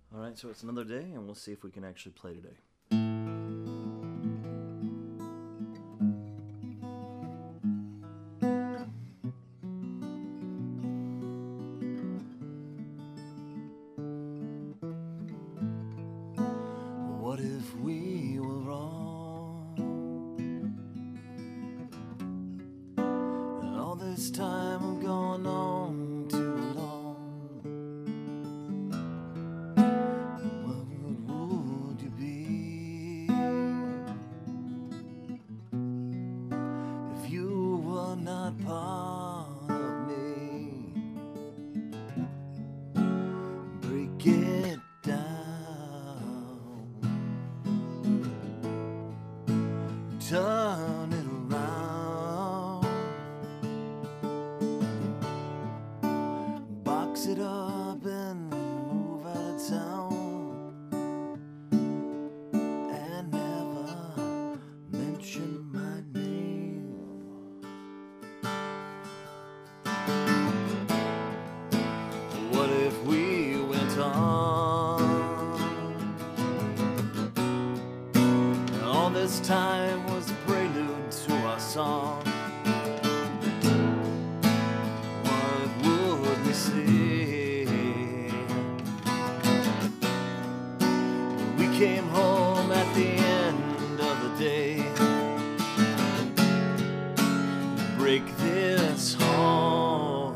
Alright, so it's another day, and we'll see if we can actually play today. What if we were wrong? And all this time gone on too long. What would you be if you were not part of me? Break it down, turn it around, box it up and move out of town, and never mention my name. What if we went on? And all this time was the prelude to our song. What would we say? We came home at the end of the day. Break this heart.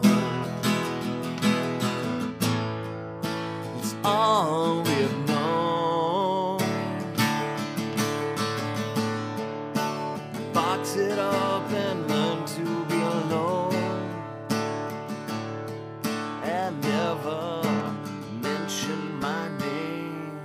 It's all we have known. Box it up and learn to be alone, and never mention my name.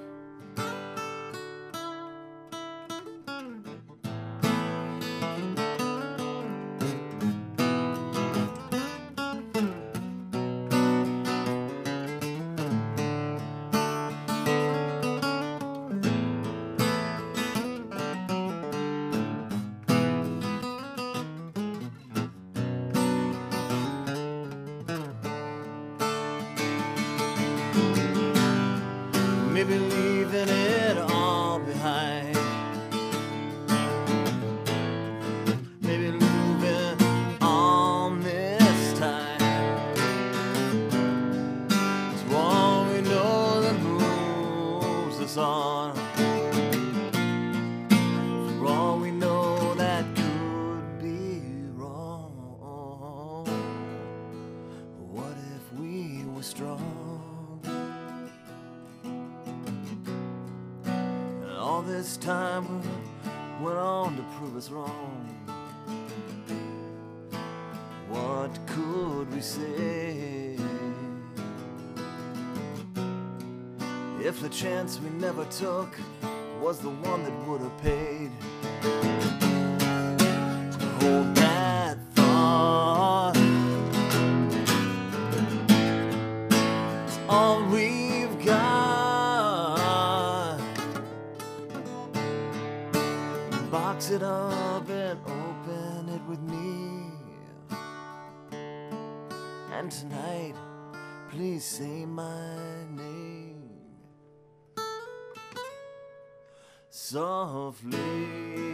Maybe leaving it all behind. Maybe moving on this time. It's all we know that moves us on. For all we know, that could be wrong. What if we were strong? All this time went on to prove us wrong. What could we say if the chance we never took was the one that would have paid? Hold that thought. It's all we've got. Box it up and open it with me. And tonight, please say my name softly.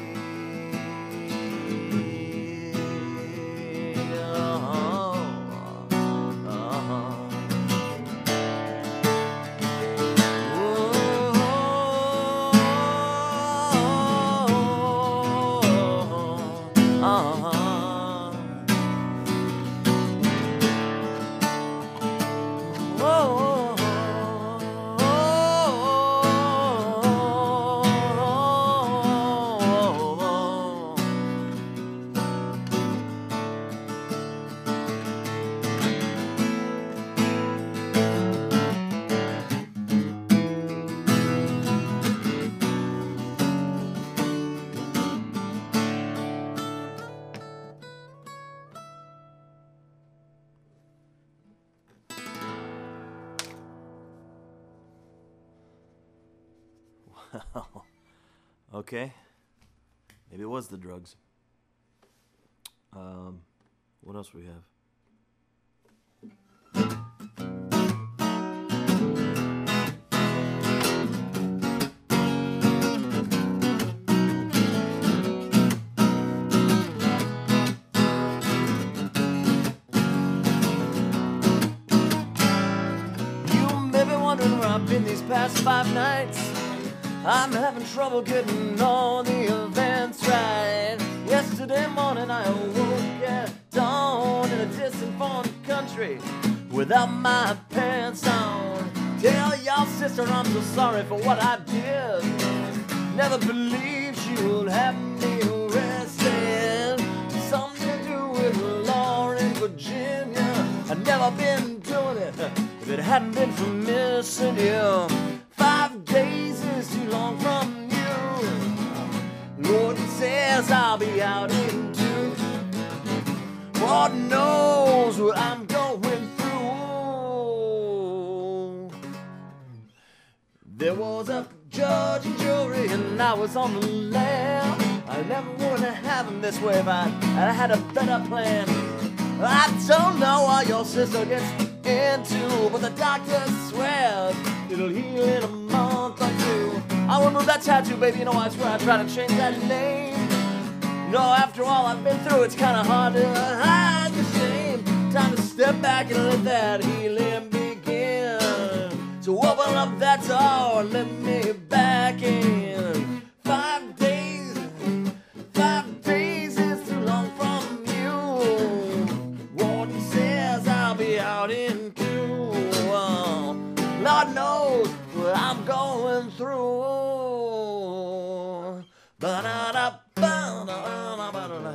Okay. Maybe it was the drugs. What else we have? in these past 5 nights. I'm having trouble getting all the events right. Yesterday morning I awoke at dawn in a distant foreign country without my pants on. Tell your sister I'm so sorry for what I did. Never believed she would have me arrested. Something to do with law in Virginia. I'd never been doing it if it hadn't been for missing you. 5 days is too long from you. Lord says I'll be out in 2. Lord knows what I'm going through. There was a judge and jury and I was on the lam. I never would have happened this way if I had a better plan. I don't know what your sister gets into, but the doctor swears it'll heal in a month or 2. I will remove that tattoo, baby. You know, I swear I try to change that name. You know, after all I've been through, it's kind of hard to hide the shame. Time to step back and let that healing begin. So open up that door and let me back in. 5 days is too long from you. Warden says I'll be out in 2. Lord knows what I'm going through. Ba-da-da-ba-da-da-ba-da-da.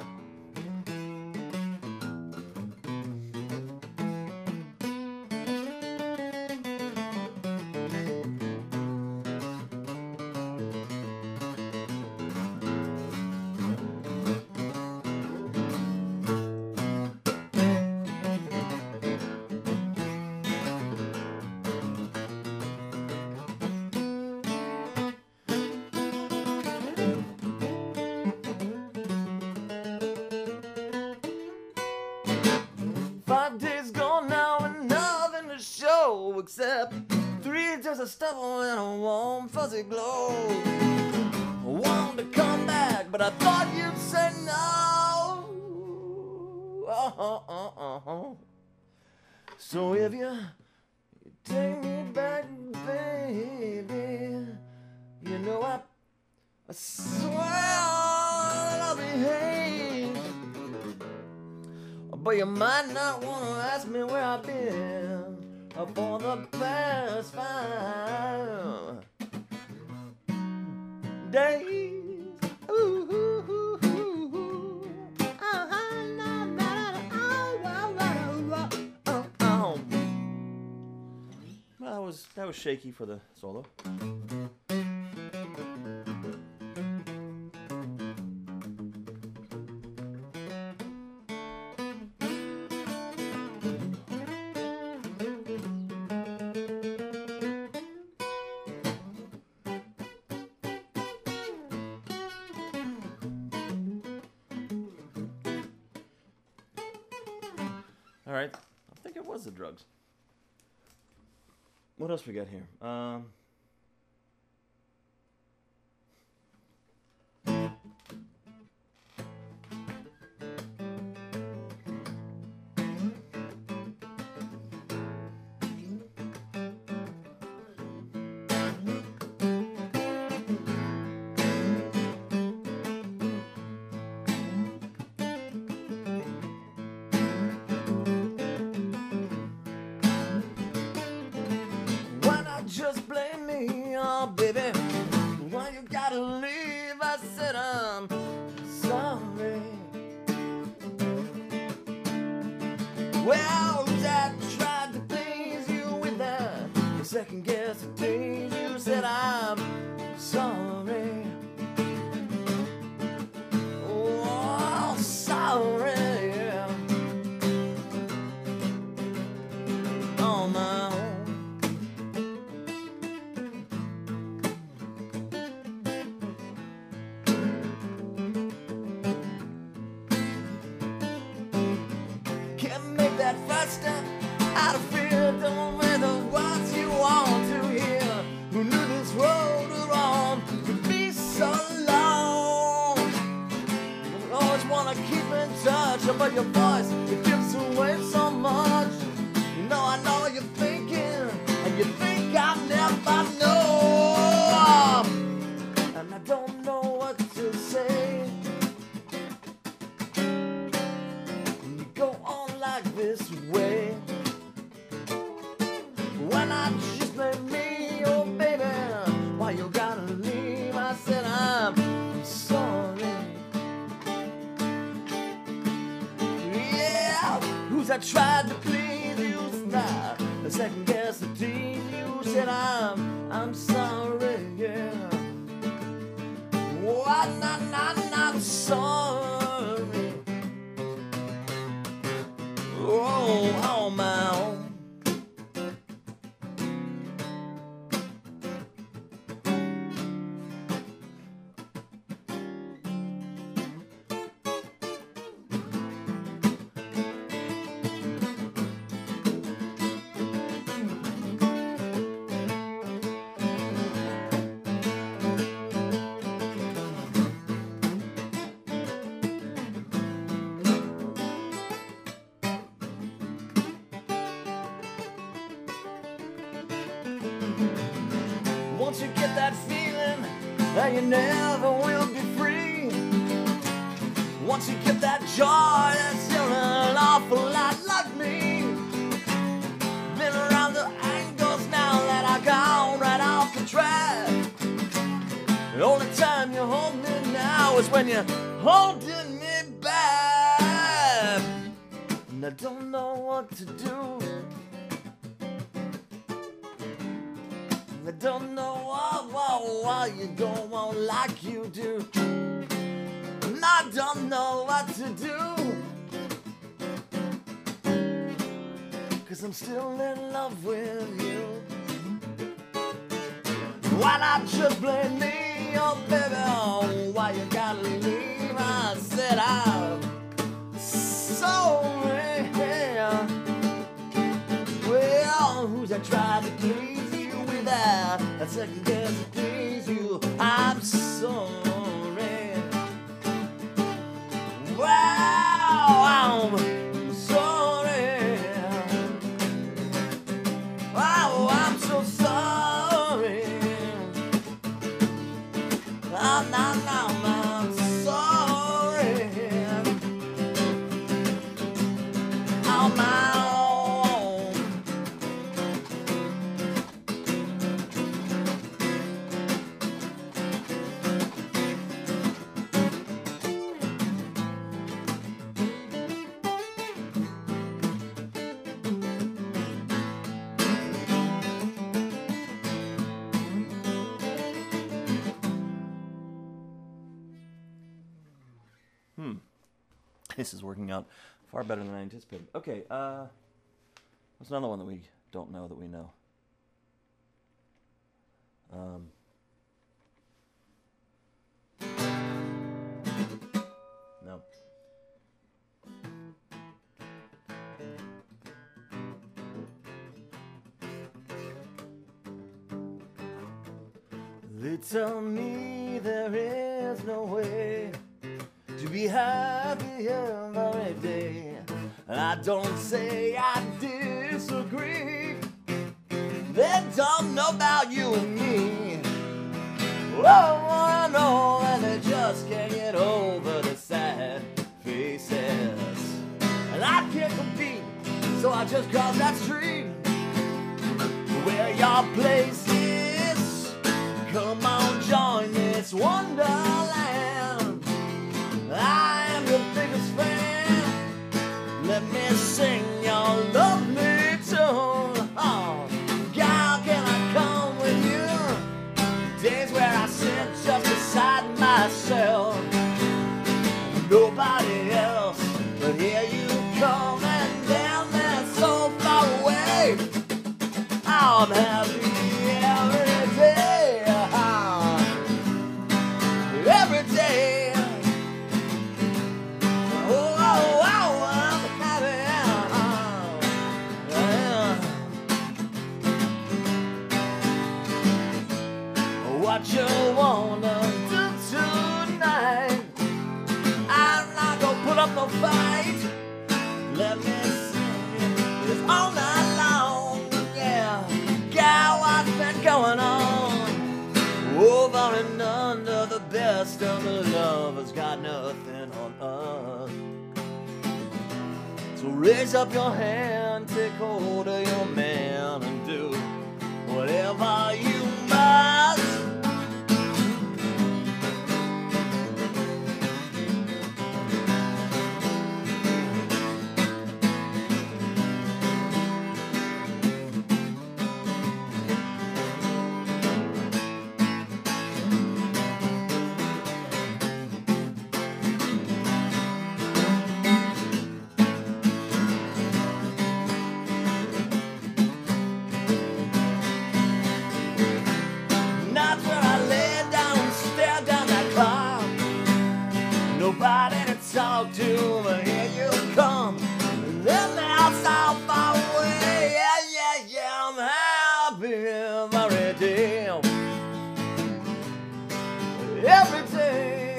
Except 3 days of stubble and a warm fuzzy glow. I wanted to come back, but I thought you'd say no. So if you take me back, baby, you know I swear I'll behave. But you might not want to ask me where I've been for the past 5 days. Ooh, ooh, ooh, ooh, ooh. That was shaky for the solo. All right, I think it was the drugs. What else we got here? Just blame me, oh baby. Why you gotta leave? I said I'm sorry. Well, Dad tried to please you with that second guess the days. You said I'm sorry. Oh, sorry. On my own. That first step out of fear, don't wear the words you want to hear. Who knew this road would on could be so long? I always wanna keep in touch, but your voice, it gives away so much. You know I know you're thinking, and you think I've never not just blame me, oh baby, why you gotta leave? I said I'm sorry. Yeah, who's I tried to please you? Stop a second guess the tease you. Said I'm sorry, yeah. Oh, I'm sorry. Oh, my own. Once you get that feeling that you never will be free, once you get that joy that's still an awful lot like me, been around the angles now that I gone right off the track. The only time you hold me now is when you're holding me back, and I don't know what to do. I don't know why you don't want like you do. And I don't know what to do, 'cause I'm still in love with you. Why not just blame me, oh baby, oh, why you gotta leave? I said I'm sorry. Well, who's I tried to please? I second guess to please you. I'm sorry. Wow, I'm sorry. Wow, I'm so sorry. I'm sorry. Oh, my. This is working out far better than I anticipated. Okay, what's another one that we don't know that we know? No. They tell me there is no way to be happy every day. I don't say I disagree. They don't know about you and me. Oh, I know that they just can't get over the sad faces. And I can't compete, so I just cross that street where your place is. Come on, join this wonderland. I am your biggest fan. Let me sing your lovely tune. Oh, gal, can I come with you? Days where I sit just beside myself. Nobody else, but here you come and down there so far away. I'm happy every day. Every day. What you wanna do tonight? I'm not gonna put up no fight. Let me sing this all night long. Yeah, gal, what's been going on? Over and under, the best of the lovers got nothing on us. So raise up your hand, take hold of your man, and do I'm happy every day. Every day.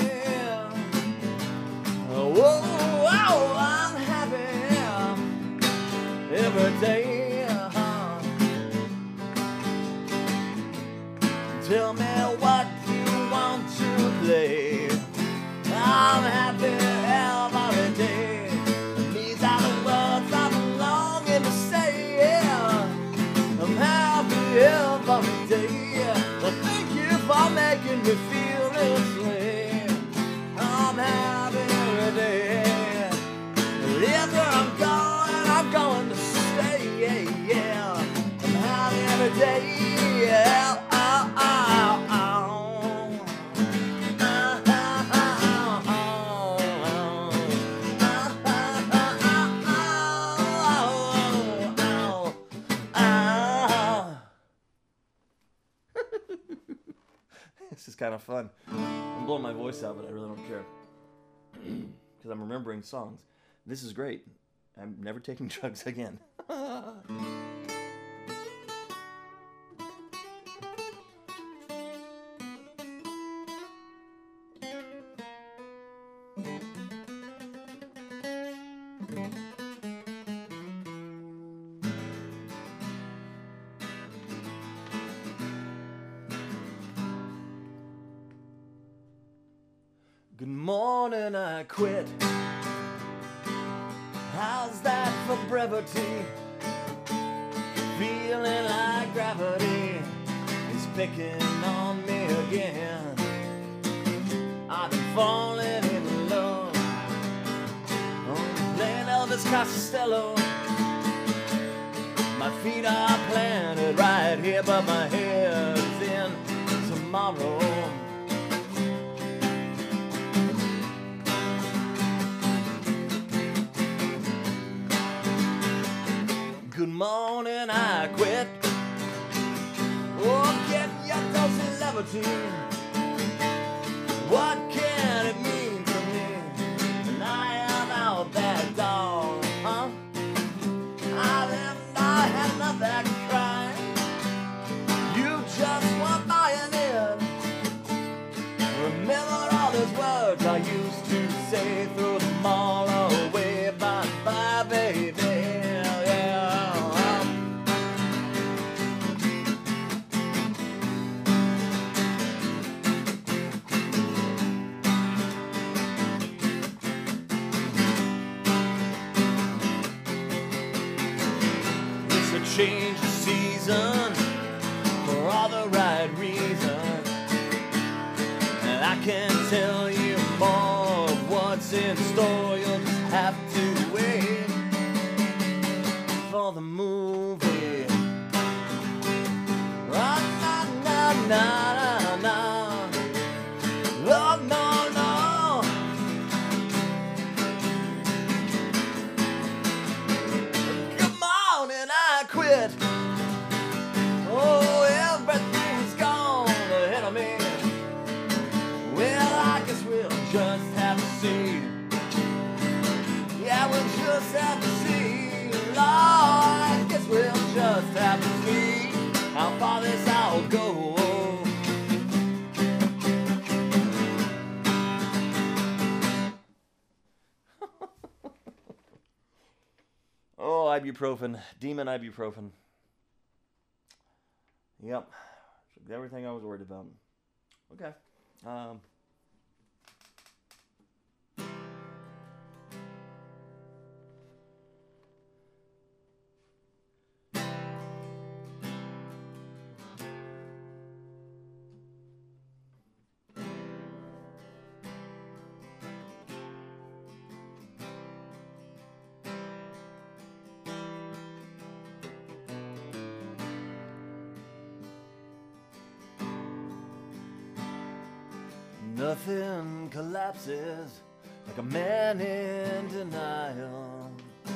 Oh, I'm happy every day. Tell me what you want to play. I'm happy every day. These are the words I'm longing to say. I'm happy every day. Well, thank you for making me feel this way. I'm happy every day. Here's where I'm going to stay. Yeah. I'm happy every day. Yeah. This is kind of fun. I'm blowing my voice out, but I really don't care. Because I'm remembering songs. This is great. I'm never taking drugs again. Good morning, I quit. How's that for brevity? Feeling like gravity is picking on me again. I've been falling in love. I'm playing Elvis Costello. My feet are planted right here, but my head's in tomorrow. Good morning, I quit. Oh, get your dose of levity. What can it mean to me? And I am out that door, huh? I had enough that crying. You just weren't buying it. Remember all those words I used to say, throw them all away. Bye-bye, baby. Change the season for all the right reasons, and I can't tell you more of what's in store. You'll just have to wait for the movie. Oh, na, na, na, na, na. Oh, no, no. Come on, and I quit. Oh, everything's gone ahead of me. Well, I guess we'll just have to see. Yeah, we'll just have to see. Lord, I guess we'll just have to see how far this all goes. Oh, ibuprofen. Demon ibuprofen. Yep. Everything I was worried about. Okay. Nothing collapses like a man in denial,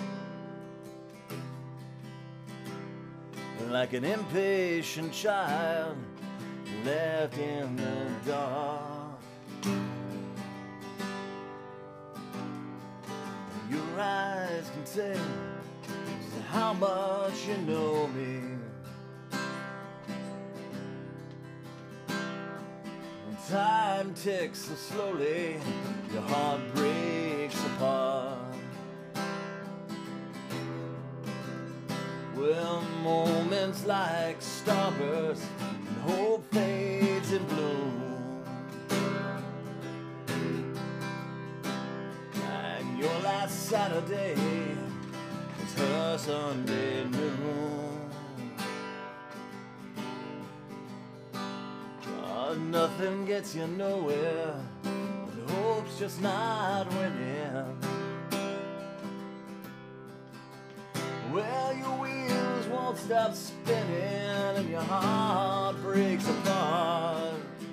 like an impatient child left in the dark. Your eyes can tell just how much you know me. time ticks so slowly, your heart breaks apart. Well, moments like starburst, and hope fades in bloom. And your last Saturday is her Sunday noon. Nothing gets you nowhere, but hope's just not winning. Well, your wheels won't stop spinning and your heart breaks apart.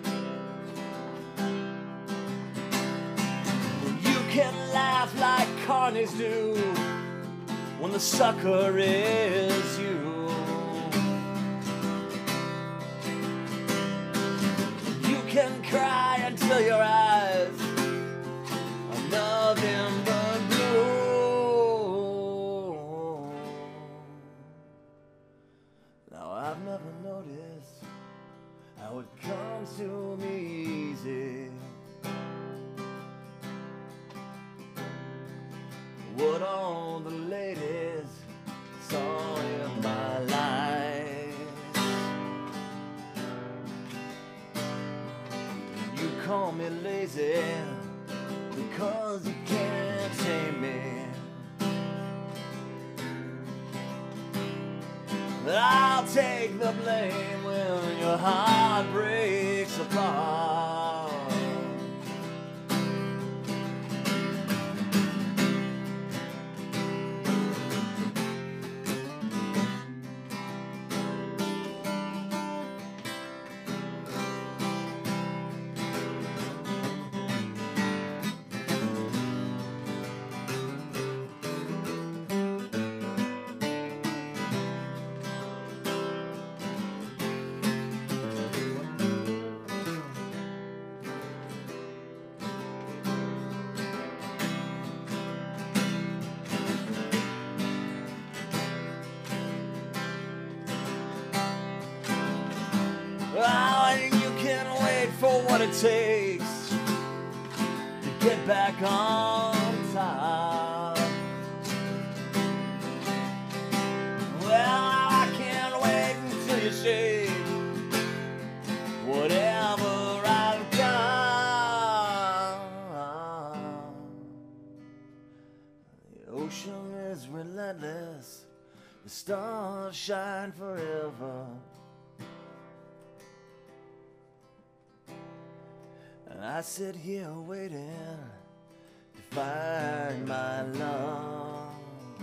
You can laugh like carnies do when the sucker is you. Can cry until your eyes are nothing but blue. Now I've never noticed how it comes to me easy. What all the ladies saw in my life. Call me lazy because you can't tame me. But I'll take the blame when your heart breaks apart. You can wait for what it takes to get back on top. Well, I can't wait until you shake whatever I've got. The ocean is relentless, the stars shine forever. And I sit here waiting to find my love.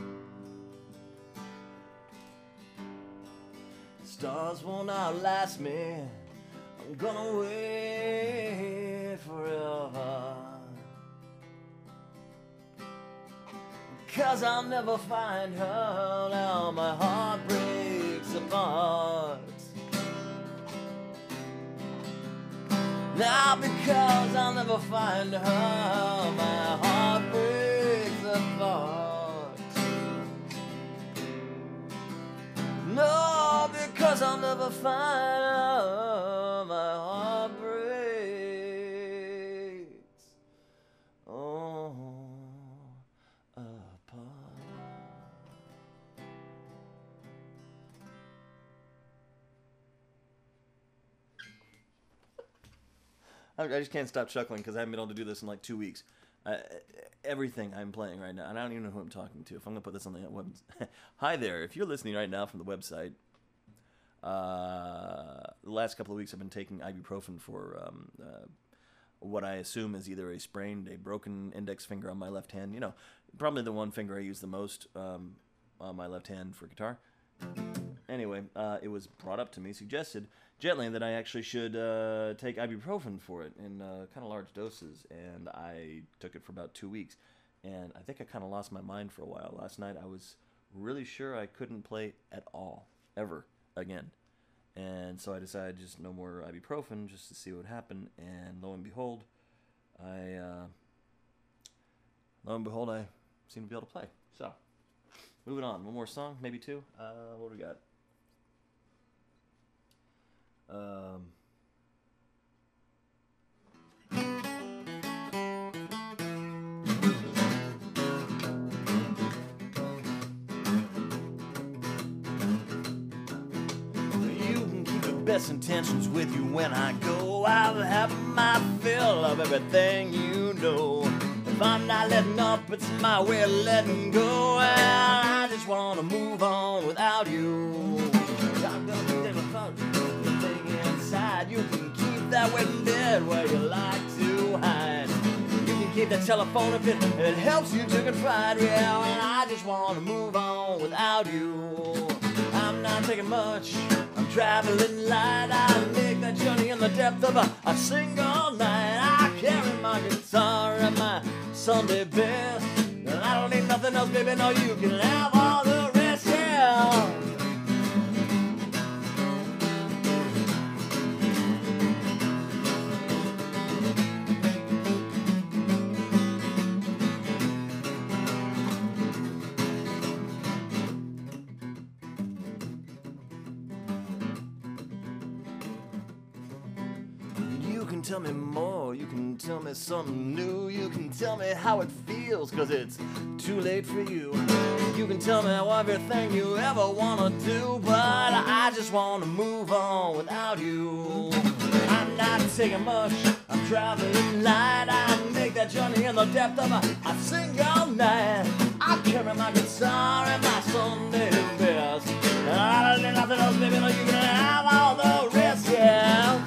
The stars won't outlast me, I'm gonna wait forever. 'Cause I'll never find her, now my heart breaks apart. Now because I'll never find her, my heart breaks apart. No, because I'll never find her, my heart breaks apart. I just can't stop chuckling because I haven't been able to do this in like 2 weeks. Everything I'm playing right now, and I don't even know who I'm talking to. If I'm going to put this on the web... Hi there. If you're listening right now from the website, the last couple of weeks I've been taking ibuprofen for what I assume is either a broken index finger on my left hand. You know, probably the one finger I use the most on my left hand for guitar. Anyway, it was brought up to me, suggested gently that I actually should take ibuprofen for it in kind of large doses, and I took it for about 2 weeks, and I think I kind of lost my mind for a while. Last night I was really sure I couldn't play at all, ever, again, and so I decided just no more ibuprofen just to see what happened, and lo and behold, I seem to be able to play. So, moving on, one more song, maybe two. What do we got? best intentions with you when I go. I've had my fill of everything you know. If I'm not letting up, it's my way of letting go. And I just wanna move on without you. I'm gonna be there without the thing inside. You can keep that wedding bed where you like to hide. You can keep that telephone if it helps you to confide. Yeah, and I just wanna move on without you. I'm not taking much, I'm traveling light. I make that journey in the depth of a single night. I carry my guitar and my Sunday best, and I don't need nothing else, baby. No, you can have all the rest, yeah. You can tell me more, you can tell me something new. You can tell me how it feels, cause it's too late for you. You can tell me everything you ever wanna do, but I just wanna move on without you. I'm not taking much, I'm traveling light. I make that journey in the depth of a single night. I carry my guitar and my Sunday best, and I don't need nothing else, baby. No, you can have all the rest, yeah.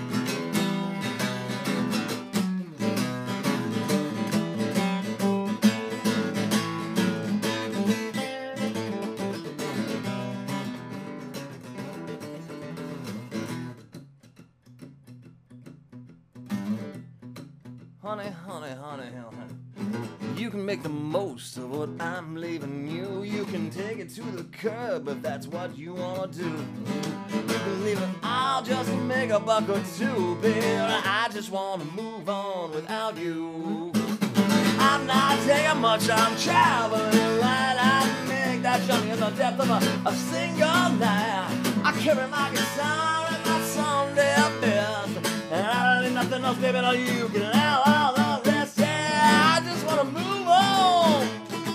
Honey, honey, honey, honey, you can make the most of what I'm leaving you. You can take it to the curb if that's what you wanna do. You can leave it all just to make a buck or two, baby. I just wanna move on without you. I'm not taking much, I'm traveling light. I make that journey in the depth of a single night. I carry my guitar and my Sunday best, and I don't need nothing else, baby. No, you can have all the rest. Yeah, I just wanna move on.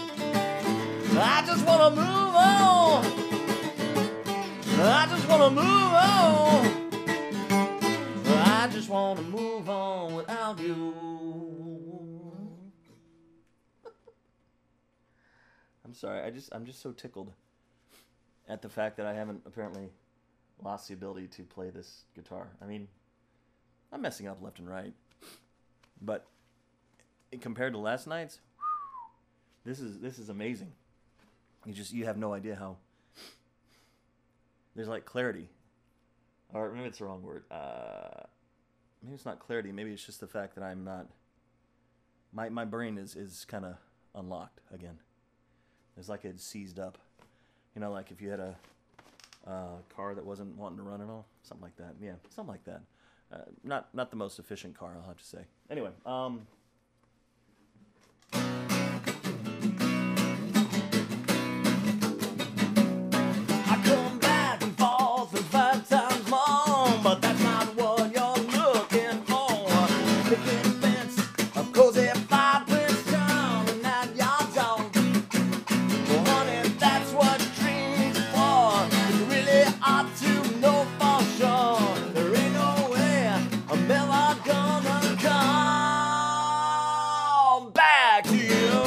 I just wanna move on. I just wanna move on. I just wanna move on without you. I'm sorry. I'm just so tickled at the fact that I haven't apparently lost the ability to play this guitar. I mean, I'm messing up left and right, but compared to last night's, this is amazing. You have no idea how there's like clarity, or maybe it's the wrong word. Maybe it's not clarity. Maybe it's just the fact that I'm not. My brain is kind of unlocked again. It's like it's seized up. You know, like if you had a car that wasn't wanting to run at all, something like that. Yeah, something like that. Not the most efficient car, I'll have to say. Anyway, I come back and forth and 5 times more, but that's not what you're looking for. Picking fence, a cozy fireplace town, and that your dog. Well, honey, that's what dreams are for. You really ought to know for sure. There ain't no way I'm ever gonna come back to you.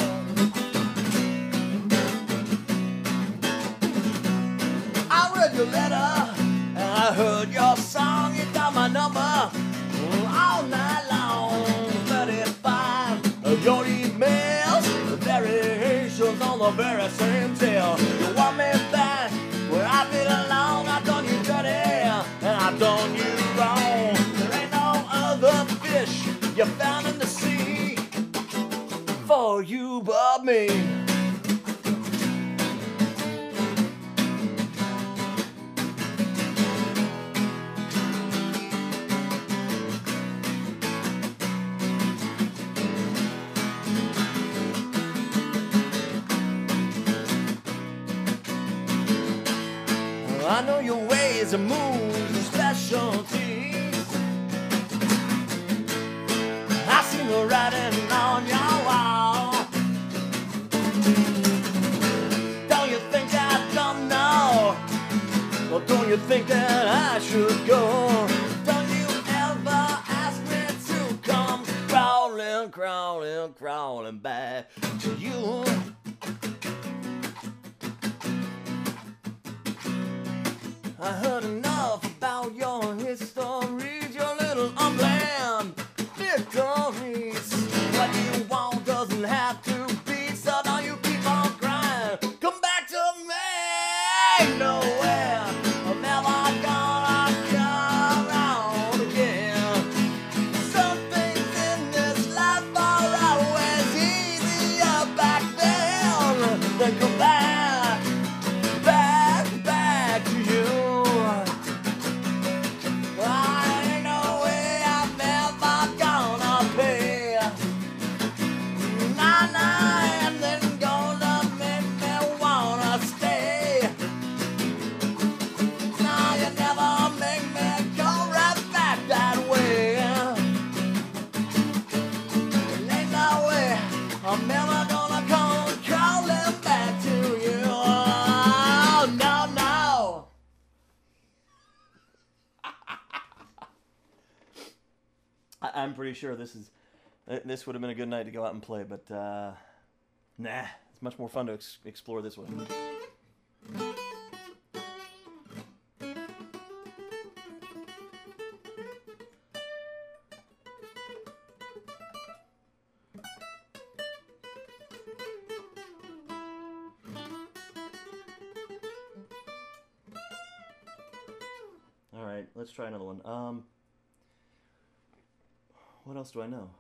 I read your letter and I heard your song. You got my number all night long. 35 of your emails, variations on the very same tale. You want me back where I belong. I've done you dirty and I've done you wrong. There ain't no other fish you found in the sea for you but me. I know your ways and moves and specialties. I seen the writing on your wall. Don't you think I don't know? Well, don't you you think that I should go? Don't you ever ask me to come crawling, crawling, crawling back to you. I heard enough about your histories, your little unplanned victories. What you want doesn't have to be, so don't you keep on crying. Come back to me, nowhere. I'm never gonna come around again. Some things in this life are always easier back then. Then come back, back, back to you. I'm never gonna come crawling back to you. Oh, no, no. I'm pretty sure this would have been a good night to go out and play, but nah, it's much more fun to explore this one. All right, let's try another one. What else do I know?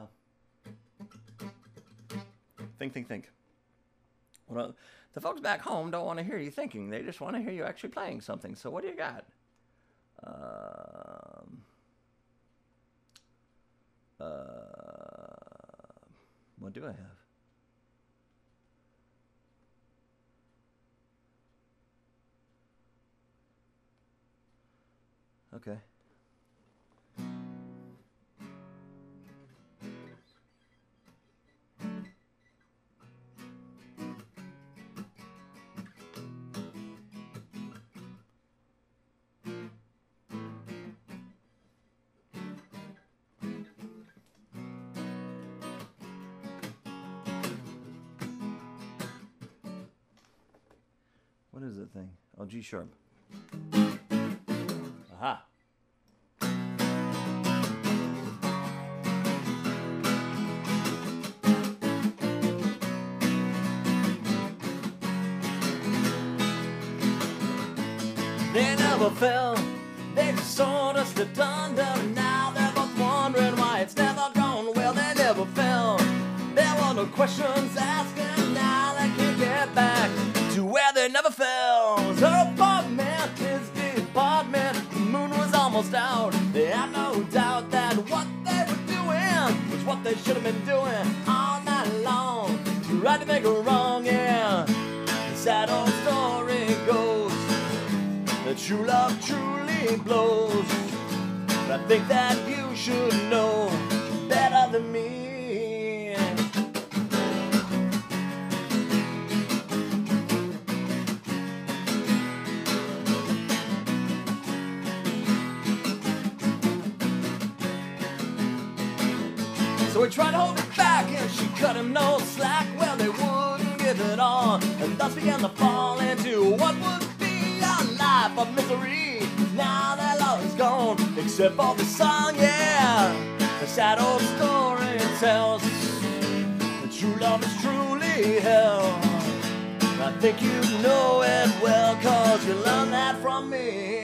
Think. Well, the folks back home don't want to hear you thinking. They just want to hear you actually playing something. So what do you got? What do I have? Okay. What is that thing? Oh, G sharp. Aha. They never fell, they just sold us the thunder. Now they're both wondering why it's never gone well. They never fell, there were no questions asked, and now they can't get back to where they never fell. Her apartment, his department, the moon was almost out. They had no doubt that what they were doing was what they should have been doing all night long. Tried to make a wrong, yeah. The sad old story goes that true love truly blows. But I think that you should know better than me. So we tried to hold it back and she cut him no slack. Well, they wouldn't give it on, and thus began to fall into what would be a life of misery. Now their love is gone, except for the song, yeah. The sad old story tells that true love is truly hell. I think you know it well, cause you learned that from me.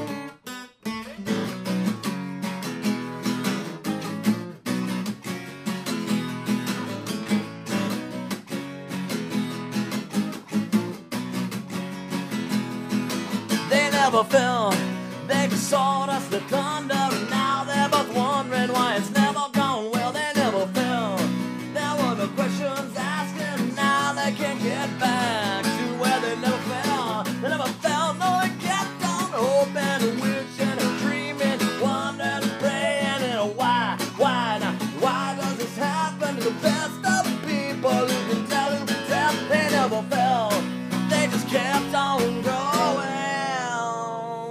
They never fell, they just sold us the thunder, and now they're both wondering why it's never gone well. They never fell, there were no questions asked, and now they can't get back to where they never fell. They never fell, no, they kept on hoping and wishing and dreaming, wondering and praying, and why now, why does this happen to the best of the people who can tell, they never fell, they just kept on growing.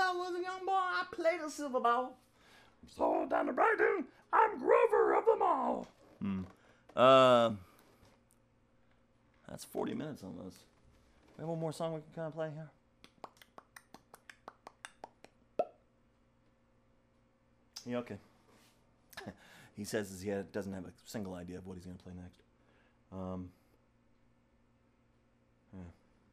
I was a young boy, I played a silver ball. So down to Brighton, I'm Grover of them all. That's 40 minutes almost. We have one more song we can kind of play here. Yeah, okay. He says he doesn't have a single idea of what he's going to play next. Yeah.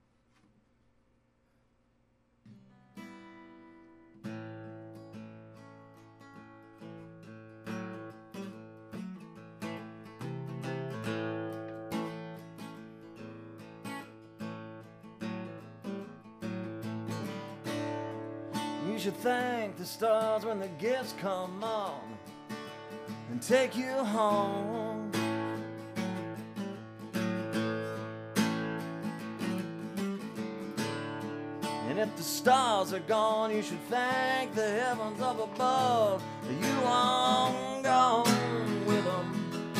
You should thank the stars when the gifts come on and take you home. And if the stars are gone, you should thank the heavens up above that you aren't gone with them.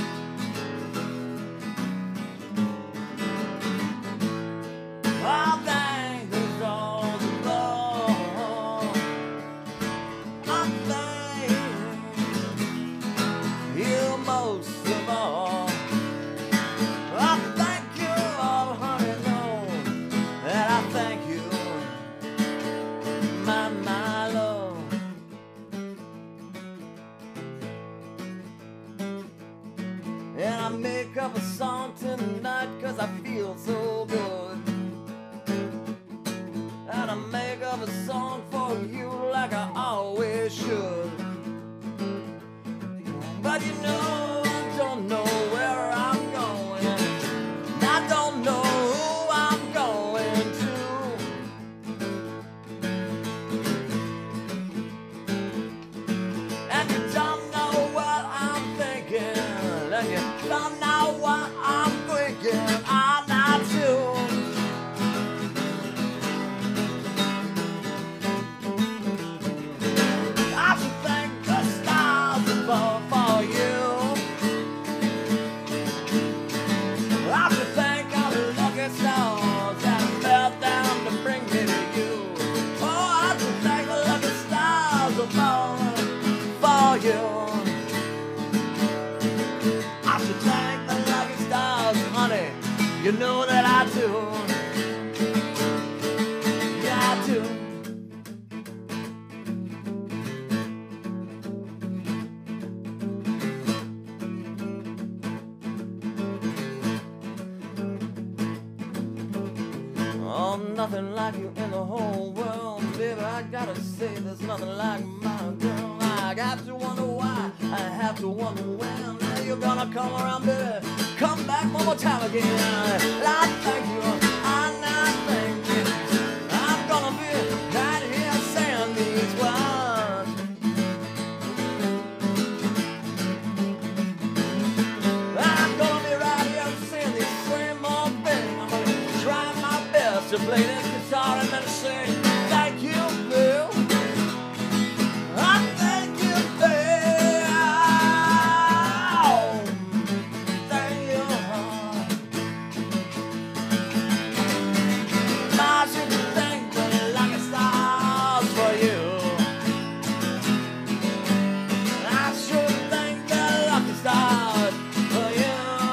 I thank the stars above. I thank you most of all. I thank you, oh honey, know that I thank you, my love. And I make up a song tonight 'cause I feel so good. And I make up a song for you like I always should. But you know, I don't know where I'm going, and I don't know who I'm going to. And you don't know what I'm thinking, and you don't know what I'm thinking. I'm not too. I should thank the stars above for you. I should thank all the lucky stars that fell down to bring me to you. Oh, I should thank the lucky stars above for you. I should thank the lucky stars, honey. You know that I do. Yeah, I do. Oh, nothing like you in the whole world, baby. I gotta say, there's nothing like my girl. I got to wonder why, I have to wonder when. Now you're gonna come around, baby. Come back one more time again. I thank you, I not thank you. I'm gonna be right here saying these words. I'm gonna be right here saying these same old things. I'm gonna try my best to play this guitar and then sing. Thank you, Bill. I thank you, Bill. Thank you. I should thank the lucky stars for you. I should thank the lucky stars for you.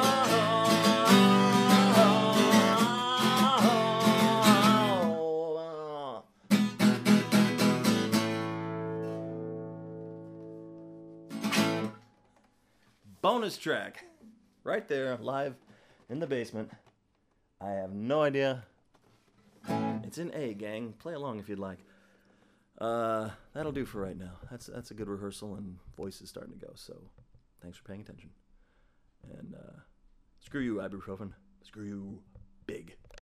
Bonus track right there, live in the basement. I have no idea. It's in A, gang. Play along if you'd like. That'll do for right now. That's a good rehearsal, and voice is starting to go, so thanks for paying attention. And screw you, ibuprofen. Screw you big.